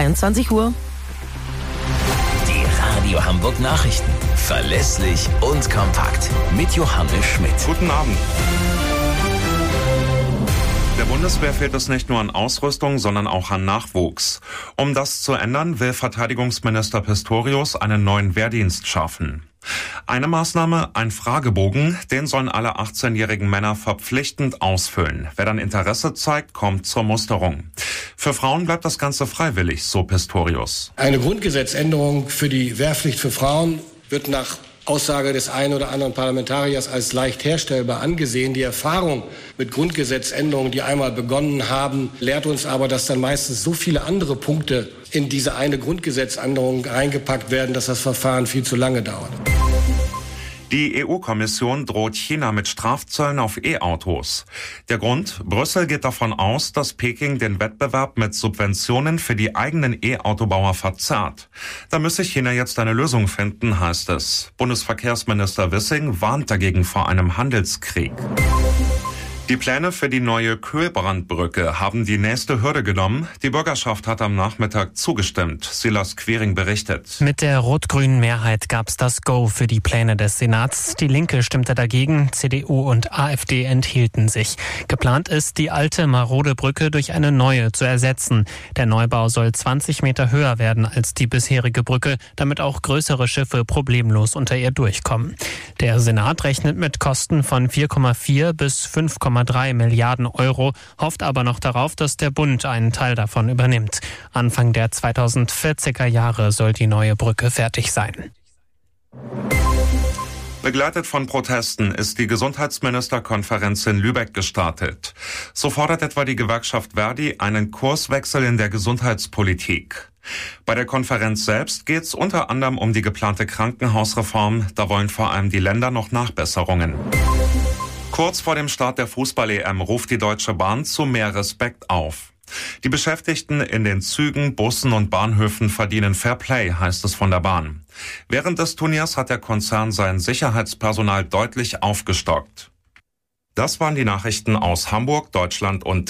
23 Uhr. Die Radio Hamburg Nachrichten. Verlässlich und kompakt. Mit Johannes Schmidt. Guten Abend. Der Bundeswehr fehlt es nicht nur an Ausrüstung, sondern auch an Nachwuchs. Um das zu ändern, will Verteidigungsminister Pistorius einen neuen Wehrdienst schaffen. Eine Maßnahme, ein Fragebogen, den sollen alle 18-jährigen Männer verpflichtend ausfüllen. Wer dann Interesse zeigt, kommt zur Musterung. Für Frauen bleibt das Ganze freiwillig, so Pistorius. Eine Grundgesetzänderung für die Wehrpflicht für Frauen wird nach Aussage des einen oder anderen Parlamentariers als leicht herstellbar angesehen. Die Erfahrung mit Grundgesetzänderungen, die einmal begonnen haben, lehrt uns aber, dass dann meistens so viele andere Punkte in diese eine Grundgesetzänderung reingepackt werden, dass das Verfahren viel zu lange dauert. Die EU-Kommission droht China mit Strafzöllen auf E-Autos. Der Grund? Brüssel geht davon aus, dass Peking den Wettbewerb mit Subventionen für die eigenen E-Autobauer verzerrt. Da müsse China jetzt eine Lösung finden, heißt es. Bundesverkehrsminister Wissing warnt dagegen vor einem Handelskrieg. Die Pläne für die neue Köhlbrandbrücke haben die nächste Hürde genommen. Die Bürgerschaft hat am Nachmittag zugestimmt. Silas Quiring berichtet. Mit der rot-grünen Mehrheit gab es das Go für die Pläne des Senats. Die Linke stimmte dagegen, CDU und AfD enthielten sich. Geplant ist, die alte marode Brücke durch eine neue zu ersetzen. Der Neubau soll 20 Meter höher werden als die bisherige Brücke, damit auch größere Schiffe problemlos unter ihr durchkommen. Der Senat rechnet mit Kosten von 4,4 bis 5,3 Milliarden Euro, hofft aber noch darauf, dass der Bund einen Teil davon übernimmt. Anfang der 2040er Jahre soll die neue Brücke fertig sein. Begleitet von Protesten ist die Gesundheitsministerkonferenz in Lübeck gestartet. So fordert etwa die Gewerkschaft Verdi einen Kurswechsel in der Gesundheitspolitik. Bei der Konferenz selbst geht es unter anderem um die geplante Krankenhausreform. Da wollen vor allem die Länder noch Nachbesserungen. Kurz vor dem Start der Fußball-EM ruft die Deutsche Bahn zu mehr Respekt auf. Die Beschäftigten in den Zügen, Bussen und Bahnhöfen verdienen Fair Play, heißt es von der Bahn. Während des Turniers hat der Konzern sein Sicherheitspersonal deutlich aufgestockt. Das waren die Nachrichten aus Hamburg, Deutschland und